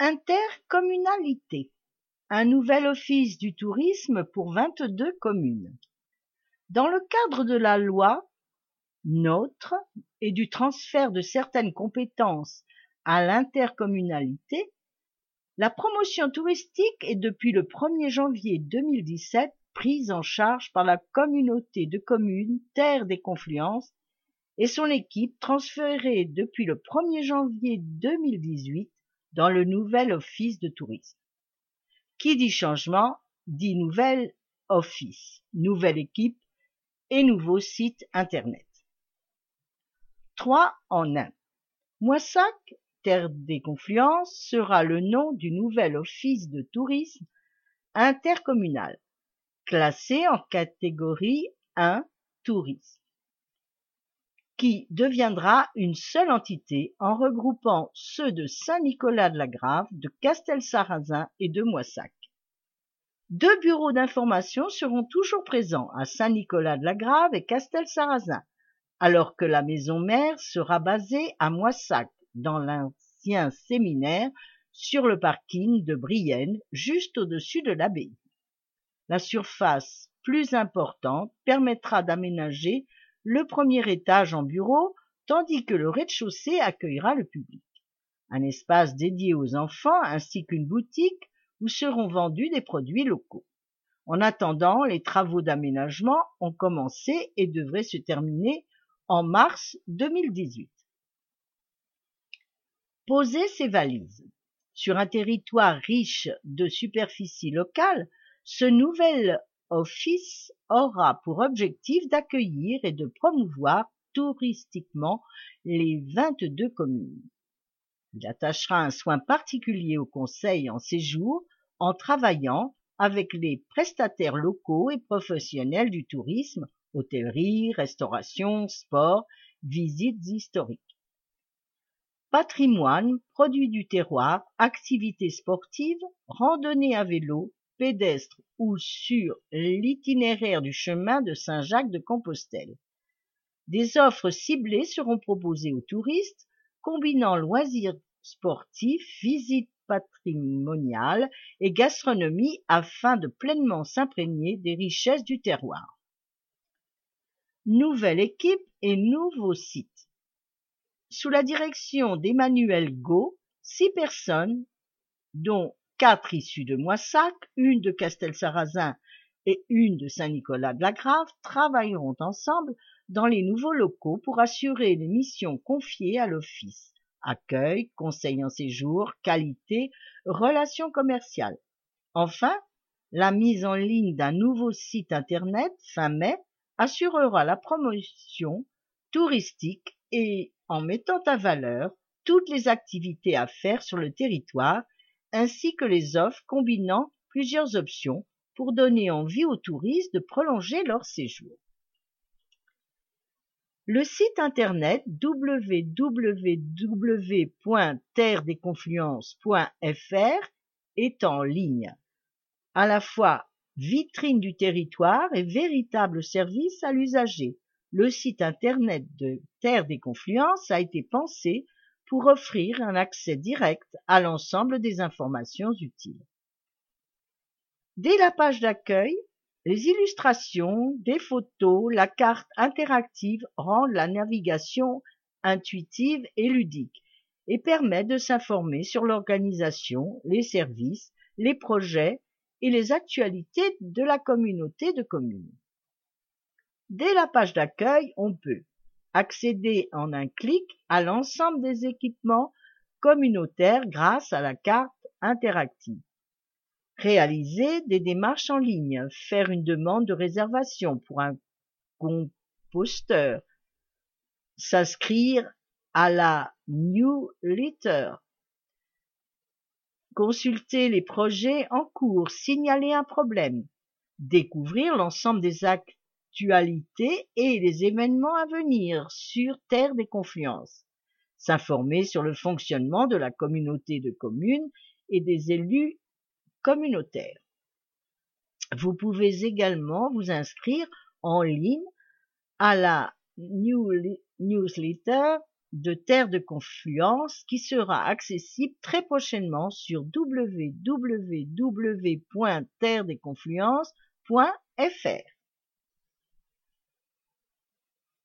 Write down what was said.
Intercommunalité. Un nouvel office du tourisme pour 22 communes. Dans le cadre de la loi NOTRe et du transfert de certaines compétences à l'intercommunalité, la promotion touristique est depuis le 1er janvier 2017 prise en charge par la communauté de communes Terre des Confluences et son équipe transférée depuis le 1er janvier 2018 dans le nouvel office de tourisme. Qui dit changement dit nouvel office, nouvelle équipe et nouveau site internet. 3 en 1. Moissac, Terre des Confluences, sera le nom du nouvel office de tourisme intercommunal, classé en catégorie 1 tourisme, qui deviendra une seule entité en regroupant ceux de Saint-Nicolas-de-la-Grave, de Castelsarrasin et de Moissac. 2 bureaux d'information seront toujours présents à Saint-Nicolas-de-la-Grave et Castelsarrasin, alors que la maison mère sera basée à Moissac, dans l'ancien séminaire, sur le parking de Brienne, juste au-dessus de l'abbaye. La surface plus importante permettra d'aménager le premier étage en bureau, tandis que le rez-de-chaussée accueillera le public. Un espace dédié aux enfants ainsi qu'une boutique où seront vendus des produits locaux. En attendant, les travaux d'aménagement ont commencé et devraient se terminer en mars 2018. Poser ses valises. Sur un territoire riche de superficie locale, ce nouvel office aura pour objectif d'accueillir et de promouvoir touristiquement les 22 communes. Il attachera un soin particulier au conseil en séjour en travaillant avec les prestataires locaux et professionnels du tourisme, hôtellerie, restauration, sport, visites historiques. Patrimoine, produits du terroir, activités sportives, randonnées à vélo, pédestres ou sur l'itinéraire du chemin de Saint-Jacques-de-Compostelle. Des offres ciblées seront proposées aux touristes, combinant loisirs sportifs, visites patrimoniales et gastronomie afin de pleinement s'imprégner des richesses du terroir. Nouvelle équipe et nouveau site. Sous la direction d'Emmanuel Gault, 6 personnes, dont 4 issues de Moissac, une de Castelsarrasin et une de Saint-Nicolas-de-la-Grave, travailleront ensemble dans les nouveaux locaux pour assurer les missions confiées à l'office: accueil, conseil en séjour, qualité, relations commerciales. Enfin, la mise en ligne d'un nouveau site internet fin mai assurera la promotion touristique et en mettant en valeur toutes les activités à faire sur le territoire ainsi que les offres combinant plusieurs options pour donner envie aux touristes de prolonger leur séjour. Le site internet www.terredesconfluences.fr est en ligne, à la fois vitrine du territoire et véritable service à l'usager. Le site internet de Terre des Confluences a été pensé pour offrir un accès direct à l'ensemble des informations utiles. Dès la page d'accueil, les illustrations, des photos, la carte interactive rendent la navigation intuitive et ludique et permettent de s'informer sur l'organisation, les services, les projets et les actualités de la communauté de communes. Dès la page d'accueil, on peut accéder en un clic à l'ensemble des équipements communautaires grâce à la carte interactive, réaliser des démarches en ligne, faire une demande de réservation pour un composteur, s'inscrire à la newsletter, consulter les projets en cours, signaler un problème, découvrir l'ensemble des actualités et les événements à venir sur Terre des Confluences, s'informer sur le fonctionnement de la communauté de communes et des élus communautaires. Vous pouvez également vous inscrire en ligne à la newsletter de Terre de Confluence qui sera accessible très prochainement sur www.terredesconfluences.fr.